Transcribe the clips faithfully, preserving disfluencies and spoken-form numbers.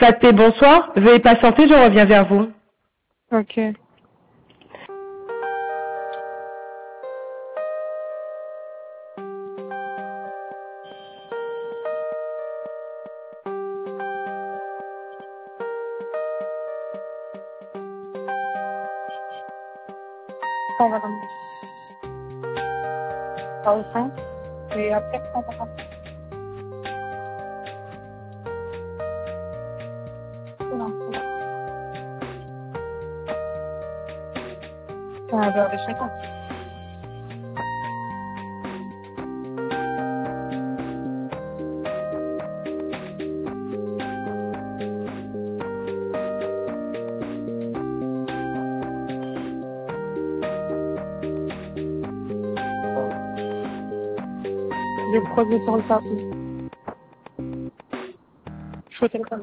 Flatpay, bonsoir. Veuillez patienter, je reviens vers vous. Ok. On va dans le cinq. Et après, on va rentrer. Non, c'est là. On va vers les cinquante. J'ai creusé sur le tapis. Je suis au téléphone.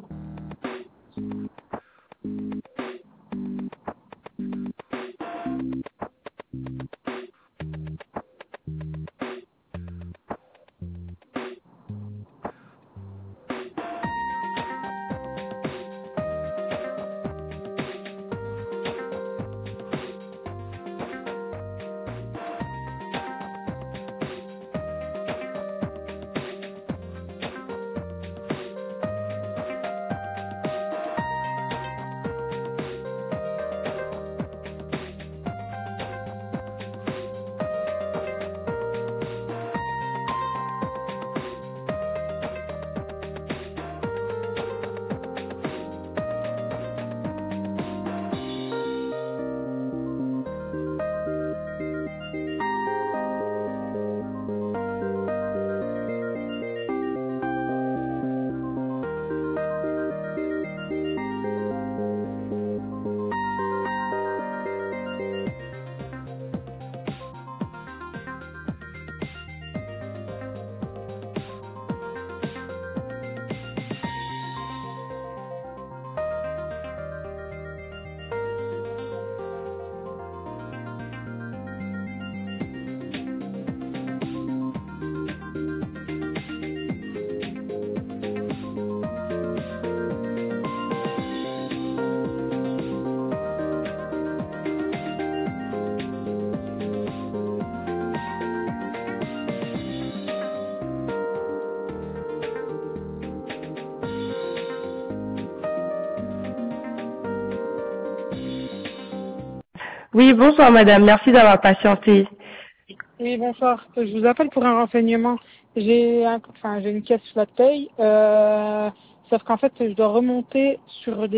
Oui, bonsoir madame, merci d'avoir patienté. Oui, bonsoir. Euh, Je vous appelle pour un renseignement. J'ai un, enfin, j'ai une caisse Flatpay, euh, sauf qu'en fait, je dois remonter sur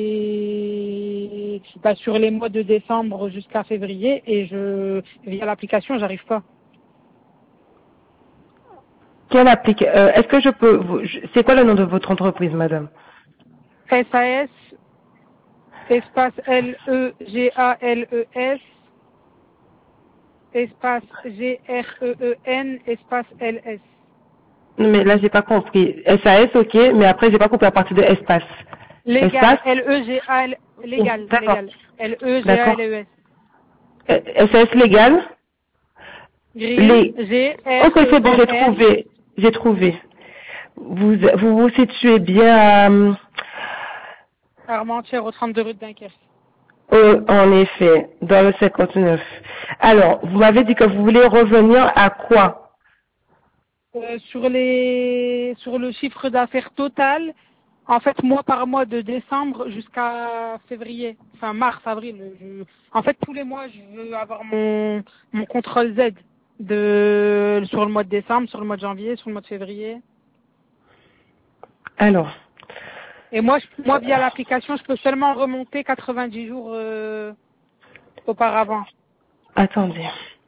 des, bah, sur les mois de décembre jusqu'à février et je, via l'application, j'arrive pas. Quelle applique euh, Est-ce que je peux vous... je- C'est quoi le nom de votre entreprise, madame? S A S, espace L E G A L E S, espace G R E E N, espace L S. Non, mais là, j'ai pas compris. S A S, ok, mais après, j'ai pas compris à partir de espace. Légal, Espace L E G A L, légal, D'accord. légal. L E G A L D'accord. E S. Euh, S A S légal Green, Les... G Ok, R E c'est bon, E j'ai N. trouvé. J'ai trouvé. Vous vous, vous situez bien à... Armentières au trente-deux rue de Dunkerque. euh, en effet, dans le cinquante-neuf. Alors, vous m'avez dit que vous voulez revenir à quoi? Euh, sur les, sur le chiffre d'affaires total, en fait, mois par mois de décembre jusqu'à février, enfin mars, avril. Je, en fait, tous les mois, je veux avoir mon, mon contrôle Z de, sur le mois de décembre, sur le mois de janvier, sur le mois de février. Alors, Et moi, je, moi, via l'application, je peux seulement remonter quatre-vingt-dix jours euh, auparavant. attendez.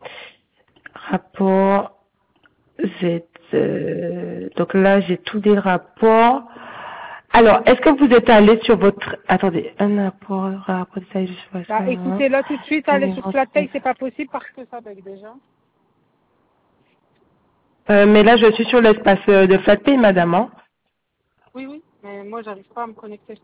Rapport Z. euh, donc là, j'ai tous des rapports. Alors, est-ce que vous êtes allé sur votre... Attendez, un rapport, rapport de taille, je sais pas ça. Bah, écoutez, là, tout de suite, aller sur Flatpay, c'est pas possible parce que ça bug déjà. Euh, mais là, je suis sur l'espace euh, de Flatpay, madame. Hein. Oui, oui, mais moi, j'arrive pas à me connecter.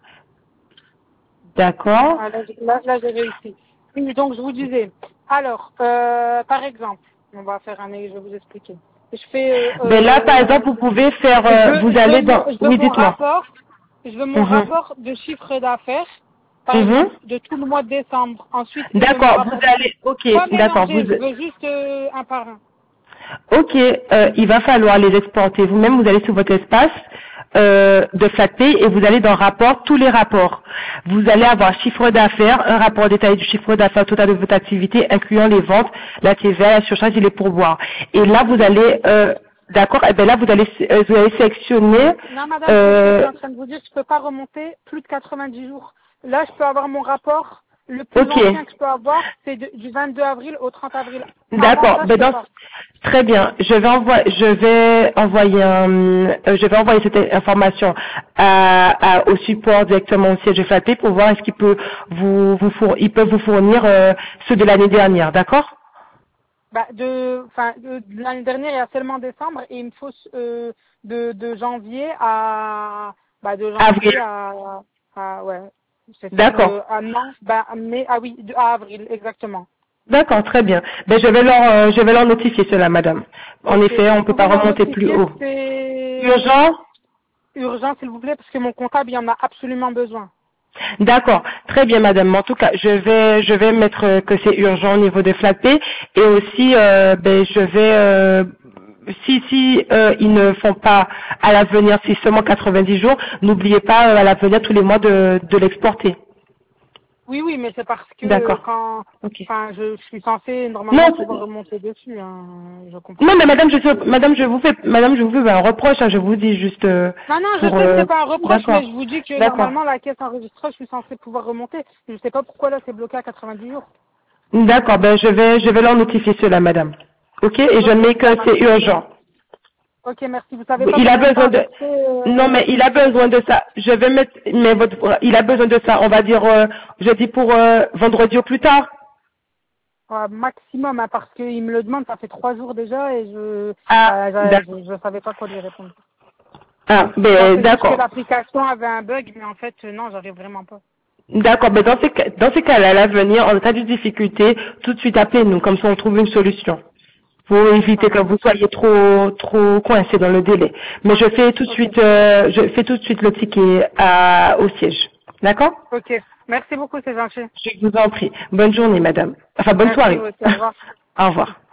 D'accord. Ah, là, j'ai- là, là, j'ai réussi. Oui, donc, je vous disais. Alors, euh, par exemple, on va faire un, je vais vous expliquer. Je fais, euh, Mais là, par euh, exemple, vous pouvez faire... je euh, veux, vous je veux allez mon, dans... je veux Oui, mon dites-moi. rapport. Je veux mon Mhm. rapport de chiffre d'affaires, par Mhm. exemple, de tout le mois de décembre. Ensuite, je veux mon D'accord, rapport. vous allez, ok, Pas d'accord, mélanger, vous, je veux juste euh, un par un. ok, euh, il va falloir les exporter. Vous-même, vous allez sur votre espace euh, de FlatPay et vous allez dans rapport, tous les rapports. Vous allez avoir chiffre d'affaires, un rapport détaillé du chiffre d'affaires total de votre activité, incluant les ventes, la T V A, la surcharge et les pourboires. Et là, vous allez, euh, d'accord, et ben là, vous allez, euh, vous allez sélectionner, Non, madame, c'est ce que je suis euh, en train de vous dire, je peux pas remonter plus de quatre-vingt-dix jours. Là, je peux avoir mon rapport, le plus ok, ancien que je peux avoir, c'est de- du vingt-deux avril au trente avril. Avant d'accord, ça, je ben peux dans, pas. très bien. Je vais envoyer, je vais envoyer, un, euh, je vais envoyer cette information à, à- au support directement au siège de FlatPay pour voir est-ce qu'il peut vous, vous four- ils peuvent vous fournir euh, ceux de l'année dernière, d'accord? Bah, de, enfin, de, de l'année dernière, il y a seulement décembre et il me faut euh, de, de janvier à, bah, de Avril. janvier à, à ouais, c'est ça, D'accord. de, à non, bah, à mai, ah oui, de, à avril, exactement. D'accord, très bien. Ben, je vais leur, euh, je vais leur notifier cela, madame. En Ok. effet, on Vous ne peut pouvez pas leur remonter plus notifier que haut. c'est Urgent? urgent, s'il vous plaît, parce que mon comptable, il en a absolument besoin. D'accord, très bien madame. En tout cas, je vais je vais mettre euh, que c'est urgent au niveau de FlatPay et aussi euh, ben je vais euh, si si euh, ils ne font pas à l'avenir, si seulement quatre-vingt-dix jours, n'oubliez pas euh, à l'avenir tous les mois de, de l'exporter. Oui, oui, mais c'est parce que D'accord. quand, Ok. enfin, je, je suis censée Non, normalement pouvoir c'est- remonter dessus, hein, je comprends. non mais madame je madame je vous fais madame je vous fais un reproche, hein, je vous dis juste euh, Non, non, je pour sais que euh, c'est pas un reproche, mais d'accord. je vous dis que D'accord. normalement la caisse enregistrée, je suis censée pouvoir remonter. Je sais pas pourquoi là c'est bloqué à quatre-vingt-dix jours. D'accord, ben je vais je vais leur notifier cela madame. Ok, et je Ok, mets que ça marche. c'est urgent. Ok, merci. Vous savez pas Il a combien de temps besoin à peu de près non euh, mais il a besoin de ça. Je vais mettre mais votre il a besoin de ça. On va dire euh, je dis pour euh, vendredi au plus tard. euh, maximum, hein, parce qu'il me le demande, ça fait trois jours déjà et je, Ah bah, je, d'accord. je, je savais pas quoi lui répondre. Ah Je ben pensais juste que d'accord. l'application avait un bug, mais en fait euh, non, j'arrive vraiment pas. D'accord, mais dans ces cas- dans ces cas-là, à l'avenir, en cas de difficulté, tout de suite appelez-nous, comme ça on trouve une solution. Pour Ça éviter que marche. vous soyez trop trop coincé dans le délai. Mais je fais tout de Ok. suite euh, je fais tout de suite le ticket à, au siège. D'accord? Ok. Merci beaucoup, c'est gentil. Je vous en prie. Bonne journée, madame. Enfin bonne Merci soirée. vous aussi. Au revoir. Au revoir.